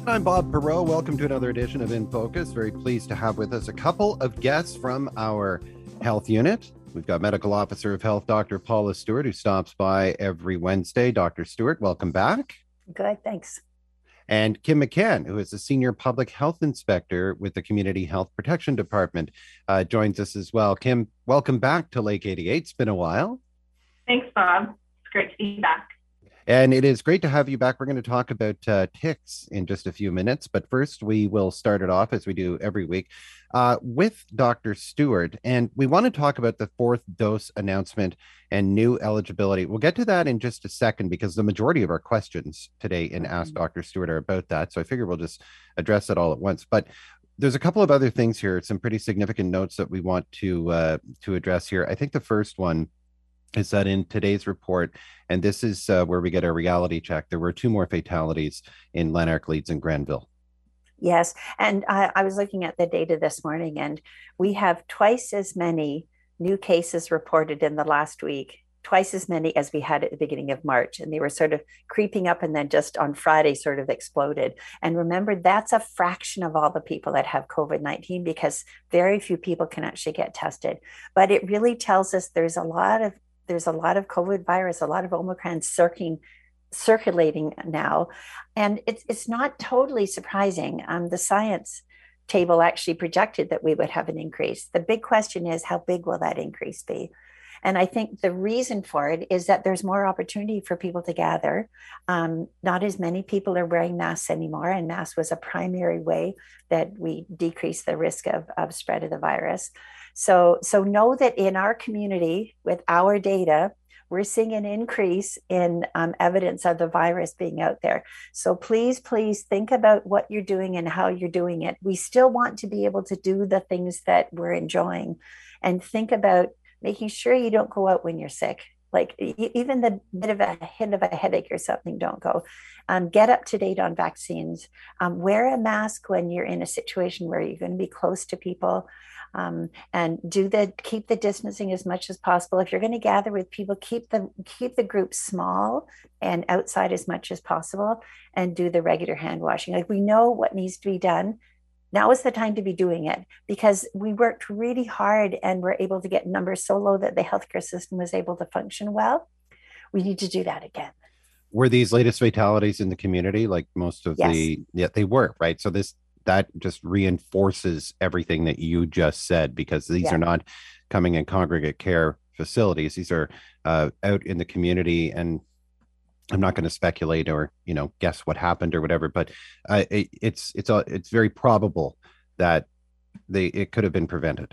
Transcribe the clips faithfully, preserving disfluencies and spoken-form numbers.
I'm Bob Perot. Welcome to another edition of In Focus. Very pleased to have with us a couple of guests from our health unit. We've got Medical Officer of Health, Doctor Paula Stewart, who stops by every Wednesday. Doctor Stewart, welcome back. Good, thanks. And Kim McCann, who is the Senior Public Health Inspector with the Community Health Protection Department, uh, joins us as well. Kim, welcome back to Lake eighty-eight. It's been a while. Thanks, Bob. It's great to be back. And it is great to have you back. We're going to talk about uh, ticks in just a few minutes. But first, we will start it off, as we do every week, uh, with Doctor Stewart. And we want to talk about the fourth dose announcement and new eligibility. We'll get to that in just a second, because the majority of our questions today in Ask Doctor Stewart are about that. So I figure we'll just address it all at once. But there's a couple of other things here, some pretty significant notes that we want to uh, to address here. I think the first one is that in today's report, and this is uh, where we get our reality check, there were two more fatalities in Lanark, Leeds, and Granville. Yes, and I, I was looking at the data this morning, and we have twice as many new cases reported in the last week, twice as many as we had at the beginning of March. And they were sort of creeping up, and then just on Friday sort of exploded. And remember, that's a fraction of all the people that have COVID nineteen, because very few people can actually get tested. But it really tells us there's a lot of There's a lot of COVID virus, a lot of Omicron circulating, circulating now. And it's, it's not totally surprising. Um, the science table actually projected that we would have an increase. The big question is, how big will that increase be? And I think the reason for it is that there's more opportunity for people to gather. Um, not as many people are wearing masks anymore, and masks was a primary way that we decrease the risk of, of spread of the virus. So, so know that in our community, with our data, we're seeing an increase in um, evidence of the virus being out there. So please, please think about what you're doing and how you're doing it. We still want to be able to do the things that we're enjoying, and think about making sure you don't go out when you're sick. Like even the bit of a hint of a headache or something, don't go. Um, get up to date on vaccines. Um, wear a mask when you're in a situation where you're going to be close to people. Um, and do the keep the distancing as much as possible. If you're going to gather with people, keep the keep the group small and outside as much as possible, and do the regular hand washing. Like, we know what needs to be done. Now is the time to be doing it, because we worked really hard and we're able to get numbers so low that the healthcare system was able to function well. We need to do that again. Were these latest fatalities in the community, like most of Yes. the, yeah, they were, right? So this, that just reinforces everything that you just said, because these Yeah. are not coming in congregate care facilities. These are uh, out in the community, and I'm not going to speculate or, you know, guess what happened or whatever, but uh, it, it's it's a, it's very probable that they it could have been prevented.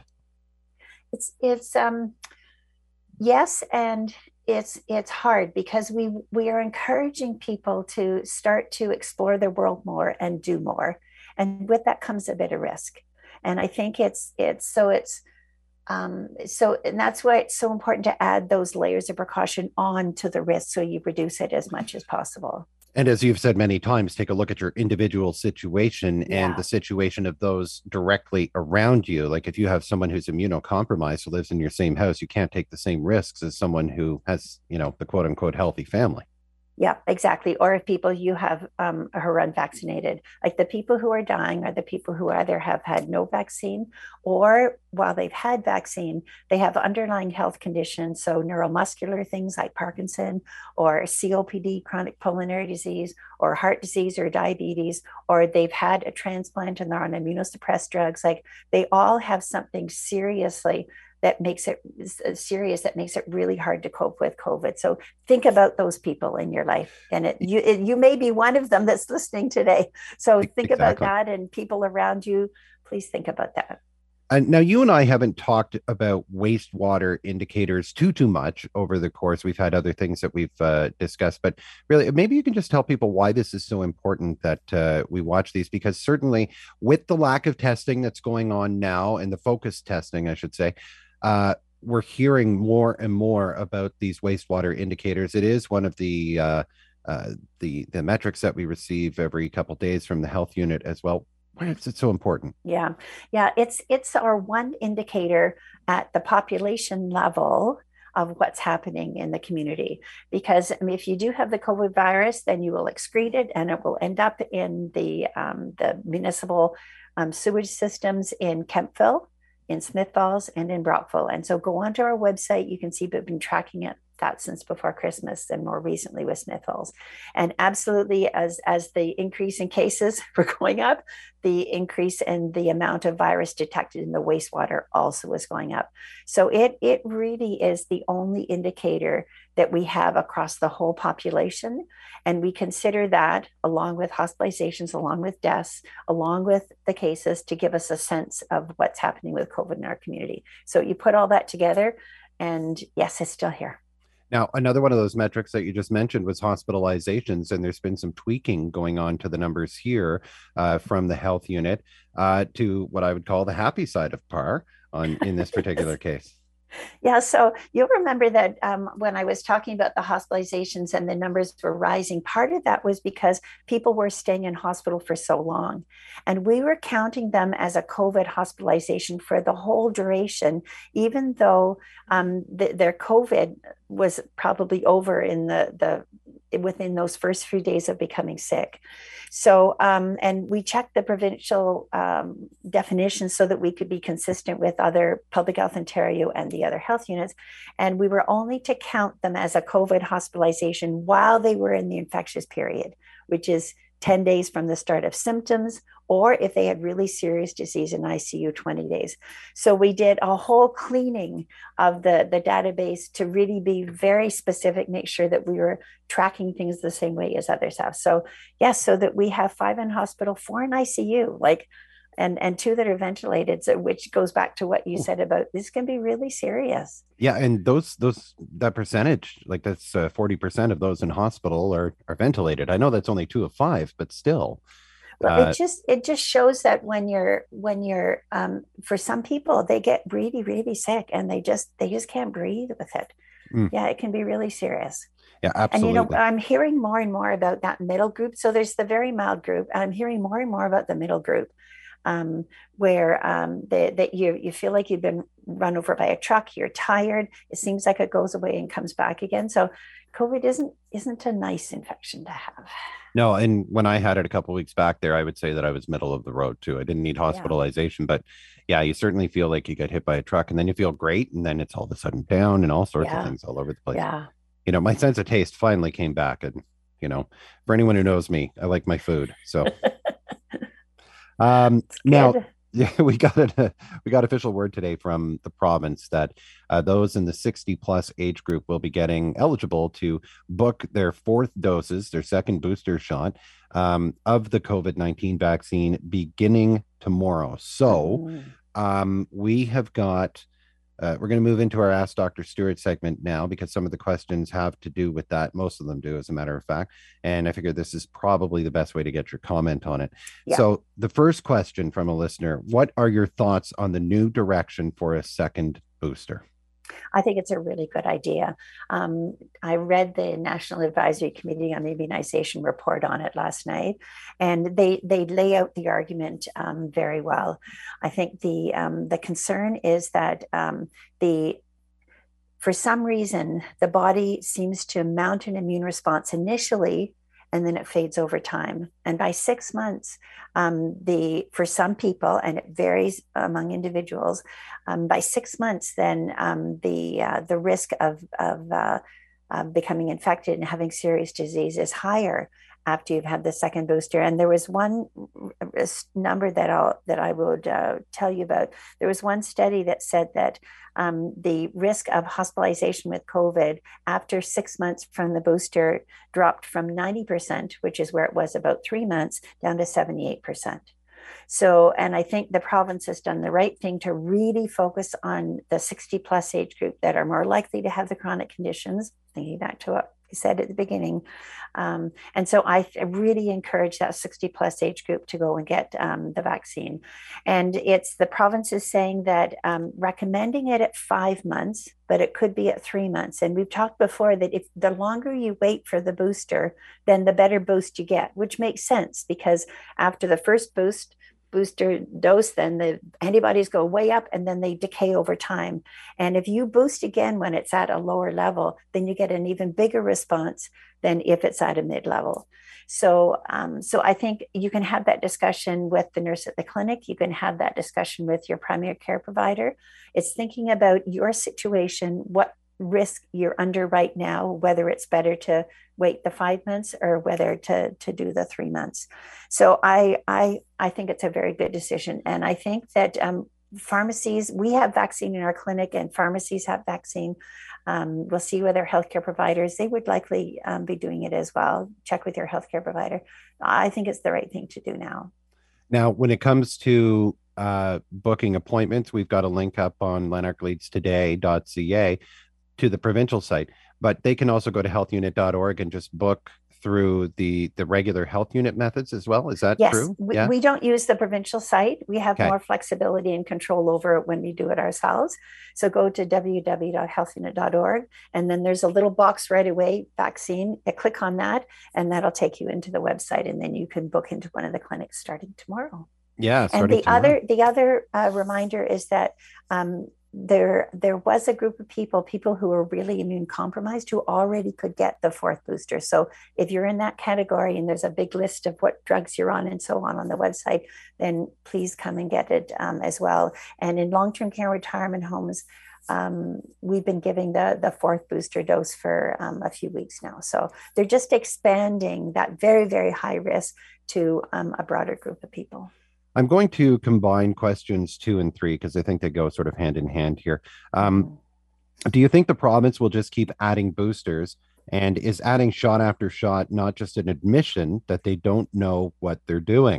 It's it's um yes, and it's it's hard, because we we are encouraging people to start to explore the world more and do more, and with that comes a bit of risk. And I think it's it's so it's um so and that's why it's so important to add those layers of precaution on to the risk, so you reduce it as much as possible. And as you've said many times, take a look at your individual situation and Yeah. the situation of those directly around you. Like if you have someone who's immunocompromised who lives in your same house, you can't take the same risks as someone who has, you know, the quote unquote healthy family. Yeah, exactly. Or if people you have um, who are unvaccinated, like the people who are dying are the people who either have had no vaccine, or while they've had vaccine, they have underlying health conditions. So neuromuscular things like Parkinson, or C O P D, chronic pulmonary disease, or heart disease, or diabetes, or they've had a transplant and they're on immunosuppressed drugs. Like, they all have something seriously that makes it serious, that makes it really hard to cope with COVID. So think about those people in your life, and it, you it, you may be one of them that's listening today. So think about Exactly. that, and people around you. Please think about that. And now you and I haven't talked about wastewater indicators too too much over the course. We've had other things that we've uh, discussed, but really, maybe you can just tell people why this is so important that uh, we watch these, because certainly with the lack of testing that's going on now, and the focus testing, I should say, uh, we're hearing more and more about these wastewater indicators. It is one of the uh, uh, the the metrics that we receive every couple of days from the health unit as well. Why is it so important? Yeah, yeah, it's it's our one indicator at the population level of what's happening in the community. Because I mean, if you do have the COVID virus, then you will excrete it and it will end up in the, um, the municipal um, sewage systems in Kemptville, in Smith Falls, and in Brockville. And so go onto our website. You can see we've been tracking it that since before Christmas and more recently with Smith Falls. And absolutely, as, as the increase in cases were going up, the increase in the amount of virus detected in the wastewater also was going up. So it, it really is the only indicator that we have across the whole population. And we consider that, along with hospitalizations, along with deaths, along with the cases, to give us a sense of what's happening with COVID in our community. So you put all that together, and yes, it's still here. Now, another one of those metrics that you just mentioned was hospitalizations, and there's been some tweaking going on to the numbers here uh, from the health unit uh, to what I would call the happy side of par on in this particular case. Yeah, so you'll remember that um, when I was talking about the hospitalizations and the numbers were rising, part of that was because people were staying in hospital for so long. And we were counting them as a COVID hospitalization for the whole duration, even though um, the, their COVID was probably over in the, the within those first few days of becoming sick. So, um, and we checked the provincial um, definitions so that we could be consistent with other Public Health Ontario and the other health units. And we were only to count them as a COVID hospitalization while they were in the infectious period, which is ten days from the start of symptoms, or if they had really serious disease in I C U, twenty days. So we did a whole cleaning of the, the database to really be very specific, make sure that we were tracking things the same way as others have. So yes, so that we have five in hospital, four in I C U, like, and, and two that are ventilated, so, which goes back to what you said about this can be really serious. Yeah, and those those that percentage, like that's uh, forty percent of those in hospital are are ventilated. I know that's only two of five, but still. Well, Uh, it just it just shows that when you're when you're um, for some people, they get really really sick and they just they just can't breathe with it. Mm. Yeah, it can be really serious. Yeah, absolutely. And you know, I'm hearing more and more about that middle group. So there's the very mild group, and I'm hearing more and more about the middle group. Um, where um, that you you feel like you've been run over by a truck, you're tired, it seems like it goes away and comes back again. So COVID isn't isn't a nice infection to have. No, and when I had it a couple of weeks back there, I would say that I was middle of the road too. I didn't need hospitalization, yeah. But yeah, you certainly feel like you get hit by a truck, and then you feel great, and then it's all of a sudden down, and all sorts yeah. of things all over the place. Yeah, you know, my sense of taste finally came back, and you know, for anyone who knows me, I like my food, so. Um, now, yeah, we got it. Uh, we got official word today from the province that uh, those in the sixty plus age group will be getting eligible to book their fourth doses, their second booster shot um, of the COVID nineteen vaccine beginning tomorrow. So um, we have got. Uh, we're going to move into our Ask Doctor Stewart segment now because some of the questions have to do with that. Most of them do, as a matter of fact. And I figure this is probably the best way to get your comment on it. Yeah. So the first question from a listener, what are your thoughts on the new direction for a second booster? I think it's a really good idea. Um, I read the National Advisory Committee on Immunization report on it last night, and they they lay out the argument um, very well. I think the um, the concern is that um, the for some reason the body seems to mount an immune response initially, and then it fades over time. And by six months, um, the for some people, and it varies among individuals, um, by six months, then um, the uh, the risk of of uh, uh, becoming infected and having serious disease is higher after you've had the second booster. And there was one number that I'll that I would uh, tell you about. There was one study that said that um, the risk of hospitalization with COVID after six months from the booster dropped from ninety percent, which is where it was about three months, down to seventy-eight percent. So, and I think the province has done the right thing to really focus on the sixty plus age group that are more likely to have the chronic conditions, thinking back to what we said at the beginning. Um, and so I really encourage that sixty plus age group to go and get um, the vaccine. And it's the province is saying that um, recommending it at five months, but it could be at three months. And we've talked before that if the longer you wait for the booster, then the better boost you get, which makes sense because after the first boost, booster dose, then the antibodies go way up and then they decay over time. And if you boost again when it's at a lower level, then you get an even bigger response than if it's at a mid-level. So, um, so I think you can have that discussion with the nurse at the clinic. You can have that discussion with your primary care provider. It's thinking about your situation, what risk you're under right now, whether it's better to wait the five months or whether to to do the three months. So I I I think it's a very good decision, and I think that um, pharmacies, we have vaccine in our clinic, and pharmacies have vaccine. Um, we'll see with our healthcare providers; they would likely um, be doing it as well. Check with your healthcare provider. I think it's the right thing to do now. Now, when it comes to uh, booking appointments, we've got a link up on lanark leads today dot c a to the provincial site, but they can also go to health unit dot org and just book through the the regular health unit methods as well. Is that yes, true? We, yeah. we don't use the provincial site. We have okay. more flexibility and control over it when we do it ourselves. So go to w w w dot health unit dot org, and then there's a little box right away, vaccine. I click on that, and that'll take you into the website, and then you can book into one of the clinics starting tomorrow. Yeah, and the tomorrow. other the other uh, reminder is that um, there there was a group of people, people who were really immune compromised, who already could get the fourth booster. So if you're in that category, and there's a big list of what drugs you're on and so on on the website, then please come and get it um, as well. And in long-term care retirement homes, um, we've been giving the the fourth booster dose for um, a few weeks now. So they're just expanding that very, very high risk to um, a broader group of people. I'm going to combine questions two and three because I think they go sort of hand in hand here. Um, mm-hmm. Do you think the province will just keep adding boosters, and is adding shot after shot not just an admission that they don't know what they're doing?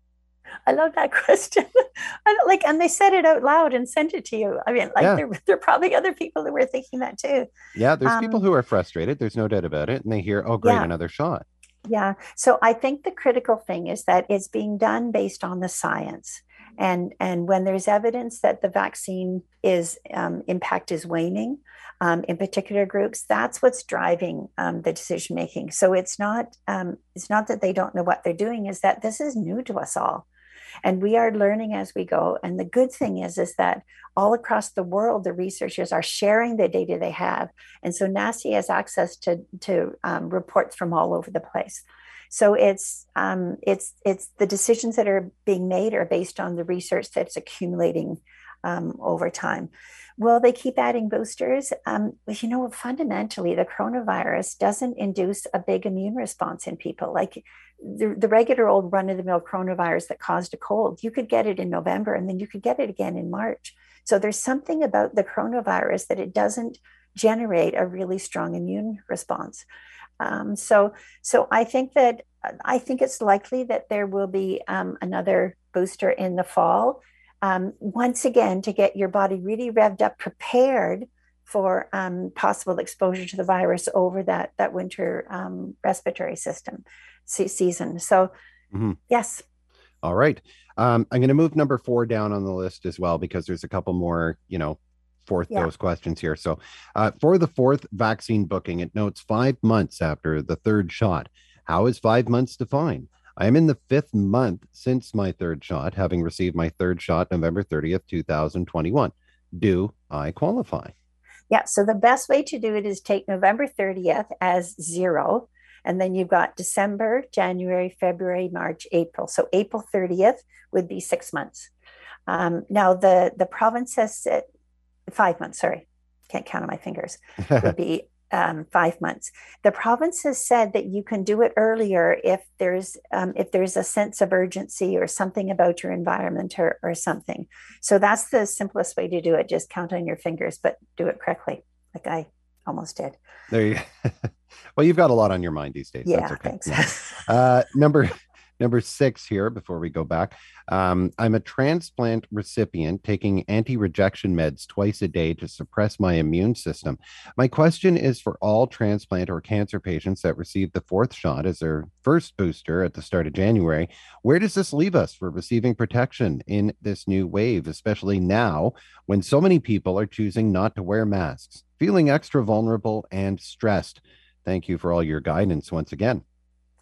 I love that question. I don't, like, and they said it out loud and sent it to you. I mean, like, yeah. there, there are probably other people who were thinking that too. Yeah, there's um, people who are frustrated. There's no doubt about it, and they hear, "Oh, great, yeah. another shot." Yeah. So I think the critical thing is that it's being done based on the science. And, and when there's evidence that the vaccine is um, impact is waning um, in particular groups, that's what's driving um, the decision making. So it's not um, it's not that they don't know what they're doing, is that this is new to us all. And we are learning as we go. And the good thing is, is that all across the world, the researchers are sharing the data they have. And so NACI has access to, to um, reports from all over the place. So it's, um, it's, it's the decisions that are being made are based on the research that's accumulating um, over time. Will they keep adding boosters? Um, you know, fundamentally, the coronavirus doesn't induce a big immune response in people. Like the, the regular old run-of-the-mill coronavirus that caused a cold, you could get it in November and then you could get it again in March. So there's something about the coronavirus that it doesn't generate a really strong immune response. Um, so, so I think that I think it's likely that there will be um, another booster in the fall. Um, once again, to get your body really revved up, prepared for um, possible exposure to the virus over that that winter um, respiratory system se- season. So, mm-hmm. yes. All right. Um, I'm going to move number four down on the list as well, because there's a couple more, you know, fourth yeah. dose questions here. So uh, for the fourth vaccine booking, it notes five months after the third shot. How is five months defined? I am in the fifth month since my third shot, having received my third shot November thirtieth, two thousand twenty-one. Do I qualify? Yeah, so the best way to do it is take November thirtieth as zero, and then you've got December, January, February, March, April. So April thirtieth would be six months. Um, now, the, the province has said, five months, sorry, can't count on my fingers, would be Um, five months. The province has said that you can do it earlier if there's um, if there's a sense of urgency or something about your environment or, or something. So that's the simplest way to do it. Just count on your fingers, but do it correctly, like I almost did. There you go. Well, you've got a lot on your mind these days. Yeah, that's okay. Thanks. Yeah. Uh, number Number six here, before we go back, um, I'm a transplant recipient taking anti-rejection meds twice a day to suppress my immune system. My question is for all transplant or cancer patients that received the fourth shot as their first booster at the start of January. Where does this leave us for receiving protection in this new wave, especially now when so many people are choosing not to wear masks, feeling extra vulnerable and stressed? Thank you for all your guidance once again.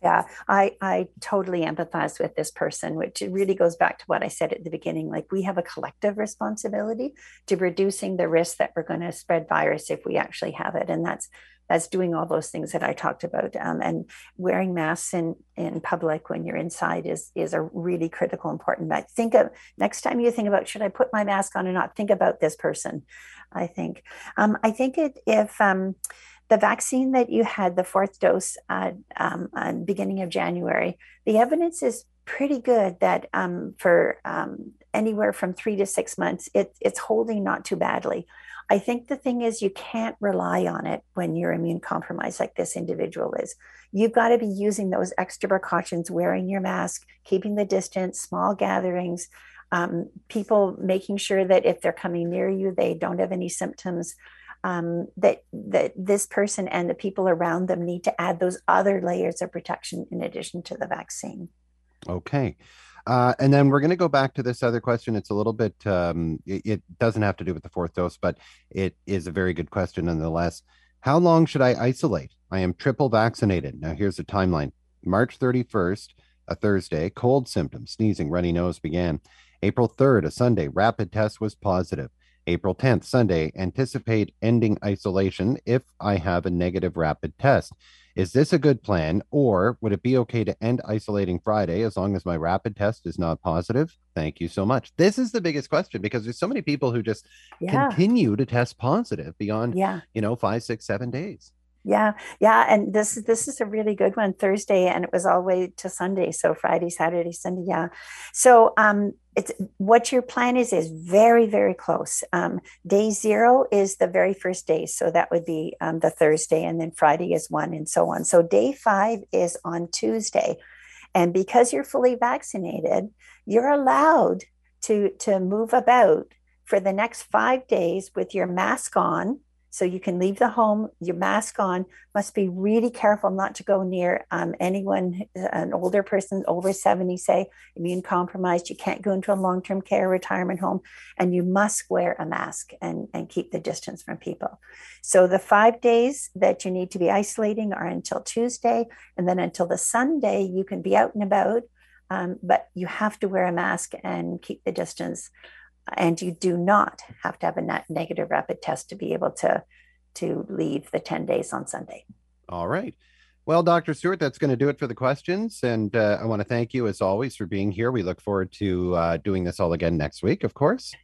Yeah, I, I totally empathize with this person, which it really goes back to what I said at the beginning. Like, we have a collective responsibility to reducing the risk that we're going to spread virus if we actually have it. And that's that's doing all those things that I talked about. Um, and wearing masks in, in public when you're inside is is a really critical, important. But think of next time you think about, should I put my mask on or not? Think about this person, I think. Um, I think it if um, the vaccine that you had, the fourth dose, uh, um, uh, beginning of January, the evidence is pretty good that um, for um, anywhere from three to six months, it, it's holding not too badly. I think the thing is, you can't rely on it when you're immune compromised like this individual is. You've got to be using those extra precautions, wearing your mask, keeping the distance, small gatherings, um, people making sure that if they're coming near you, they don't have any symptoms. Um, that that this person and the people around them need to add those other layers of protection in addition to the vaccine. Okay. Uh, and then we're going to go back to this other question. It's a little bit, um, it, it doesn't have to do with the fourth dose, but it is a very good question nonetheless. How long should I isolate? I am triple vaccinated. Now, here's the timeline. March thirty-first, a Thursday, cold symptoms, sneezing, runny nose began. April third, a Sunday, rapid test was positive. April tenth, Sunday, anticipate ending isolation if I have a negative rapid test. Is this a good plan, or would it be okay to end isolating Friday as long as my rapid test is not positive? Thank you so much. This is the biggest question because there's so many people who just Yeah. continue to test positive beyond, Yeah. you know, five, six, seven days. Yeah, yeah, and this is this is a really good one. Thursday, and it was all the way to Sunday, so Friday, Saturday, Sunday. Yeah, so um, it's what your plan is is very very close. Um, day zero is the very first day, so that would be um, the Thursday, and then Friday is one, and so on. So day five is on Tuesday, and because you're fully vaccinated, you're allowed to to move about for the next five days with your mask on. So you can leave the home, your mask on, must be really careful not to go near um, anyone, an older person over seventy, say, immune compromised. You can't go into a long-term care retirement home, and you must wear a mask and, and keep the distance from people. So the five days that you need to be isolating are until Tuesday, and then until the Sunday, you can be out and about, um, but you have to wear a mask and keep the distance. And you do not have to have a negative rapid test to be able to, to leave the ten days on Sunday. All right. Well, Doctor Stewart, that's going to do it for the questions. And uh, I want to thank you, as always, for being here. We look forward to uh, doing this all again next week, of course.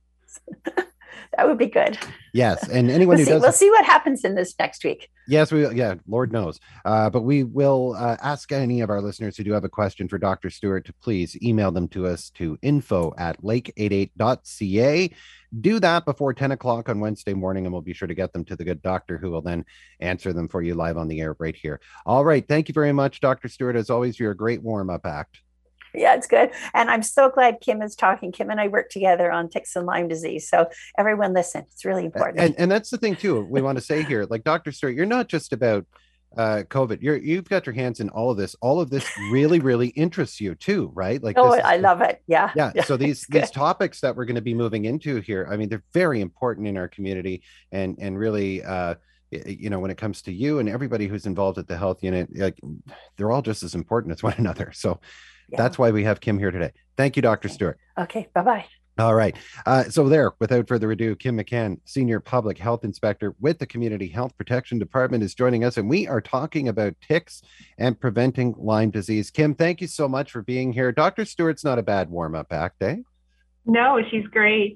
That would be good. Yes. And anyone we'll who see, does we'll see what happens in this next week. Yes, we yeah, Lord knows. Uh, but we will uh, ask any of our listeners who do have a question for Doctor Stewart to please email them to us to info at lake eighty-eight dot c a. Do that before ten o'clock on Wednesday morning, and we'll be sure to get them to the good doctor who will then answer them for you live on the air right here. All right. Thank you very much, Doctor Stewart. As always, you're a great warm-up act. Yeah, it's good. And I'm so glad Kim is talking. Kim and I work together on ticks and Lyme disease. So everyone listen, it's really important. And, and that's the thing too, we want to say here, like Doctor Stewart, you're not just about uh, COVID. You're, you've got your hands in all of this. All of this really, really interests you too, right? Like, oh, this is, I love it. Yeah. Yeah. yeah so these, these topics that we're going to be moving into here, I mean, they're very important in our community and, and really, uh, you know, when it comes to you and everybody who's involved at the health unit, like they're all just as important as one another. So yeah. That's why we have Kim here today. Thank you, Doctor Stewart. Okay. Bye-bye. All right. Uh, so there, without further ado, Kim McCann, Senior Public Health Inspector with the Community Health Protection Department, is joining us, and we are talking about ticks and preventing Lyme disease. Kim, thank you so much for being here. Doctor Stewart's not a bad warm-up act, eh? No, she's great.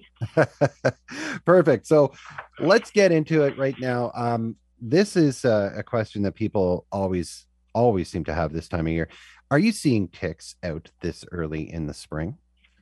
Perfect. So let's get into it right now. Um, this is a, a question that people always, always seem to have this time of year. Are you seeing ticks out this early in the spring?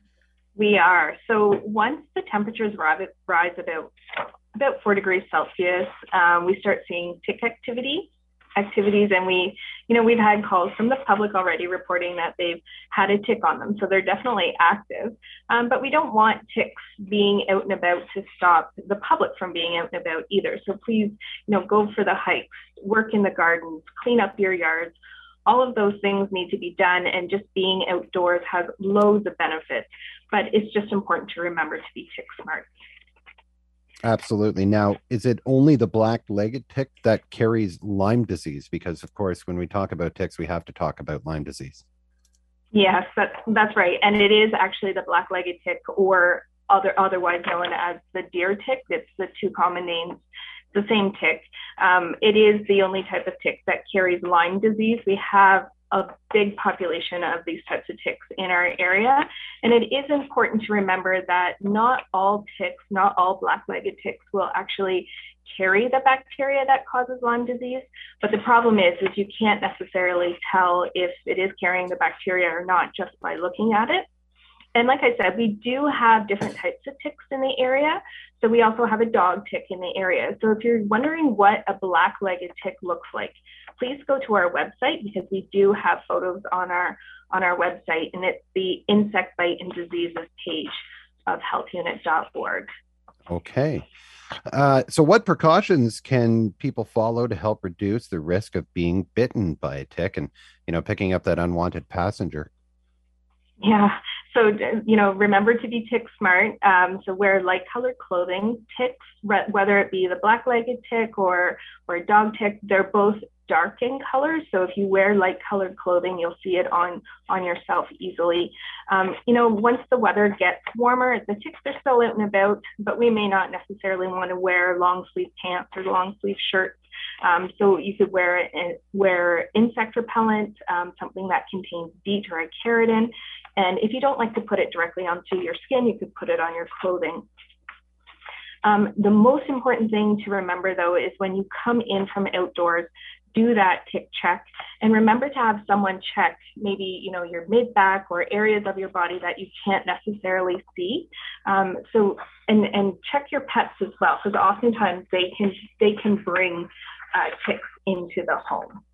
We are. So once the temperatures rise, rise about about four degrees Celsius, um, we start seeing tick activity activities, and we, you know, we've had calls from the public already reporting that they've had a tick on them. So they're definitely active, um, but we don't want ticks being out and about to stop the public from being out and about either. So please, you know, go for the hikes, work in the gardens, clean up your yards. All of those things need to be done, and just being outdoors has loads of benefits, but it's just important to remember to be tick smart. Absolutely. Now, is it only the black-legged tick that carries Lyme disease? Because, of course, when we talk about ticks, we have to talk about Lyme disease. Yes, that's that's right, and it is actually the black-legged tick, or other otherwise known as the deer tick. It's the two common names, the same tick. Um, it is the only type of tick that carries Lyme disease. We have a big population of these types of ticks in our area, and it is important to remember that not all ticks, not all black-legged ticks, will actually carry the bacteria that causes Lyme disease. But the problem is, is you can't necessarily tell if it is carrying the bacteria or not just by looking at it. And like I said, we do have different types of ticks in the area. So we also have a dog tick in the area. So if you're wondering what a black-legged tick looks like, please go to our website, because we do have photos on our on our website, and it's the Insect Bite and Diseases page of health unit dot org. Okay. Uh, so what precautions can people follow to help reduce the risk of being bitten by a tick and, you know, picking up that unwanted passenger? Yeah. So, you know, remember to be tick smart. Um, so wear light colored clothing. Ticks, whether it be the black-legged tick or, or a dog tick, they're both dark in color. So if you wear light colored clothing, you'll see it on, on yourself easily. Um, you know, once the weather gets warmer, the ticks are still out and about, but we may not necessarily want to wear long sleeve pants or long sleeve shirts. Um, so you could wear wear insect repellent, um, something that contains DEET or a keratin. And if you don't like to put it directly onto your skin, you could put it on your clothing. Um, the most important thing to remember, though, is when you come in from outdoors, do that tick check, and remember to have someone check maybe, you know, your mid back or areas of your body that you can't necessarily see. Um, so, and and check your pets as well, because oftentimes they can they can bring uh, ticks into the home.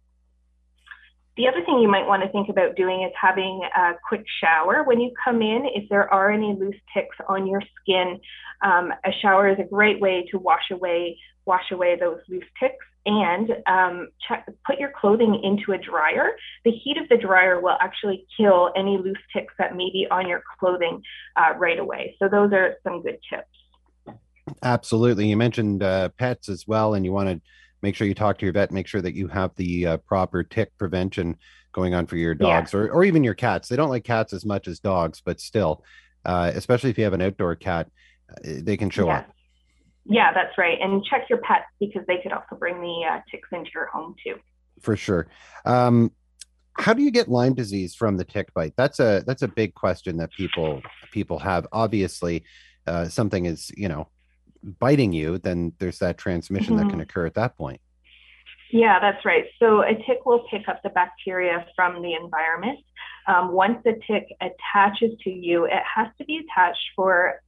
The other thing you might want to think about doing is having a quick shower when you come in. If there are any loose ticks on your skin, um, a shower is a great way to wash away wash away those loose ticks. And um, check, put your clothing into a dryer. The heat of the dryer will actually kill any loose ticks that may be on your clothing uh, right away. So those are some good tips. Absolutely. You mentioned uh, pets as well, and you want to make sure you talk to your vet, make sure that you have the uh, proper tick prevention going on for your dogs, yeah. or, or even your cats. They don't like cats as much as dogs, but still, uh, especially if you have an outdoor cat, they can show yeah. up. Yeah, that's right. And check your pets, because they could also bring the uh, ticks into your home too. For sure. Um, how do you get Lyme disease from the tick bite? That's a that's a big question that people people have. Obviously, uh, something is, you know, biting you, then there's that transmission mm-hmm. that can occur at that point. Yeah, that's right. So a tick will pick up the bacteria from the environment. Um, once the tick attaches to you, it has to be attached for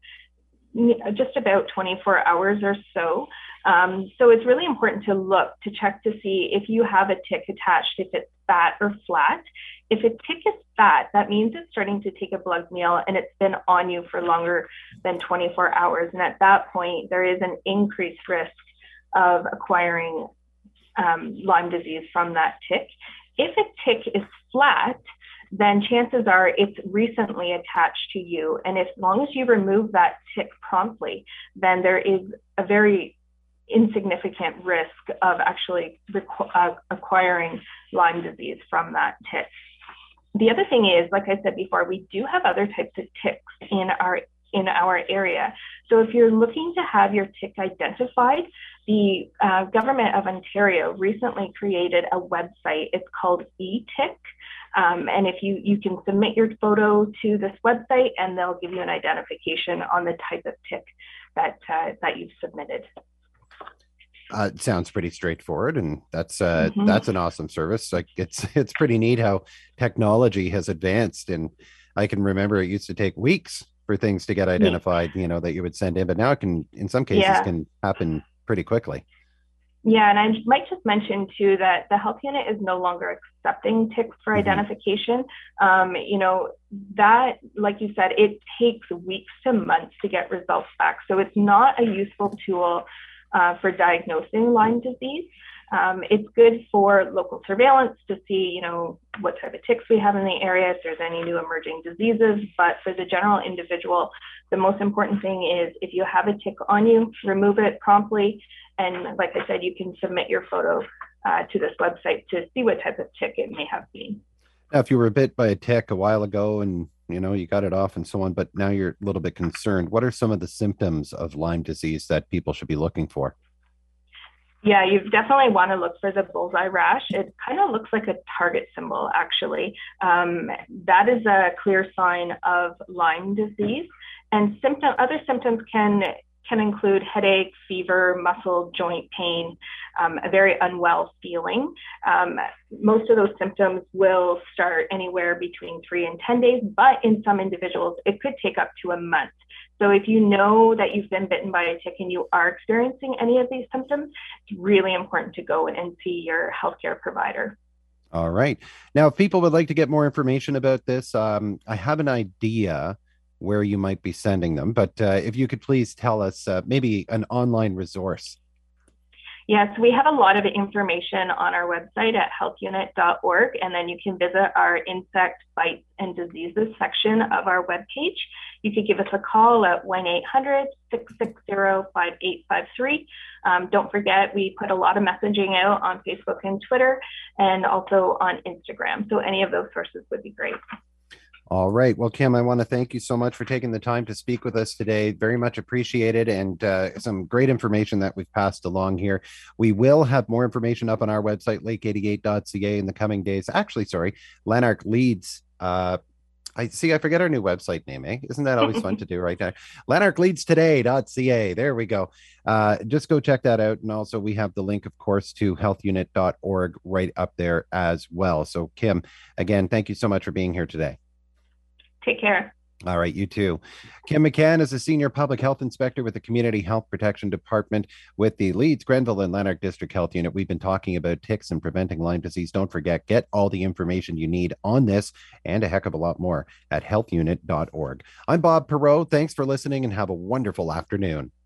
just about twenty-four hours or so. Um, so it's really important to look to check to see if you have a tick attached, if it's fat or flat. If a tick is fat, that means it's starting to take a blood meal and it's been on you for longer than twenty-four hours. And at that point, there is an increased risk of acquiring um, Lyme disease from that tick. If a tick is flat, then chances are it's recently attached to you. And as long as you remove that tick promptly, then there is a very insignificant risk of actually requ- uh, acquiring Lyme disease from that tick. The other thing is, like I said before, we do have other types of ticks in our in our area. So if you're looking to have your tick identified, the uh, government of Ontario recently created a website. It's called eTick. Um, and if you, you can submit your photo to this website, and they'll give you an identification on the type of tick that uh, that you've submitted. Uh, it sounds pretty straightforward, and that's uh, mm-hmm. that's an awesome service. Like it's it's pretty neat how technology has advanced, and I can remember it used to take weeks for things to get identified. Yeah. You know, that you would send in, but now it can, in some cases, yeah. can happen pretty quickly. Yeah, and I might just mention too that the health unit is no longer accepting ticks for mm-hmm. identification. Um, you know, that, like you said, it takes weeks to months to get results back. So it's not a useful tool uh, for diagnosing Lyme disease. Um, it's good for local surveillance to see, you know, what type of ticks we have in the area, if there's any new emerging diseases. But for the general individual, the most important thing is if you have a tick on you, remove it promptly. And like I said, you can submit your photo uh, to this website to see what type of tick it may have been. Now, if you were bit by a tick a while ago and you know you got it off and so on, but now you're a little bit concerned, what are some of the symptoms of Lyme disease that people should be looking for? Yeah, you definitely want to look for the bullseye rash. It kind of looks like a target symbol, actually. Um, that is a clear sign of Lyme disease. And symptom, other symptoms can can include headache, fever, muscle, joint pain, um, a very unwell feeling. Um, most of those symptoms will start anywhere between three and ten days, but in some individuals, it could take up to a month. So if you know that you've been bitten by a tick and you are experiencing any of these symptoms, it's really important to go and see your healthcare provider. All right. Now, if people would like to get more information about this, um, I have an idea where you might be sending them, but uh, if you could please tell us uh, maybe an online resource. Yes, we have a lot of information on our website at health unit dot org, and then you can visit our insect bites and diseases section of our webpage. You could give us a call at one eight hundred, six six zero, five eight five three. Um, don't forget, we put a lot of messaging out on Facebook and Twitter, and also on Instagram. So any of those sources would be great. All right. Well, Kim, I want to thank you so much for taking the time to speak with us today. Very much appreciated, and uh, some great information that we've passed along here. We will have more information up on our website, lake eighty-eight dot c a, in the coming days. Actually, sorry, Lanark Leads. Uh, I see. I forget our new website name, eh? Isn't that always fun to do right now? lanark leads today dot c a. There we go. Uh, just go check that out. And also we have the link, of course, to health unit dot org right up there as well. So Kim, again, thank you so much for being here today. Take care. All right, you too. Kim McCann is a senior public health inspector with the Community Health Protection Department with the Leeds, Grenville, and Lanark District Health Unit. We've been talking about ticks and preventing Lyme disease. Don't forget, get all the information you need on this and a heck of a lot more at health unit dot org. I'm Bob Perreault. Thanks for listening and have a wonderful afternoon.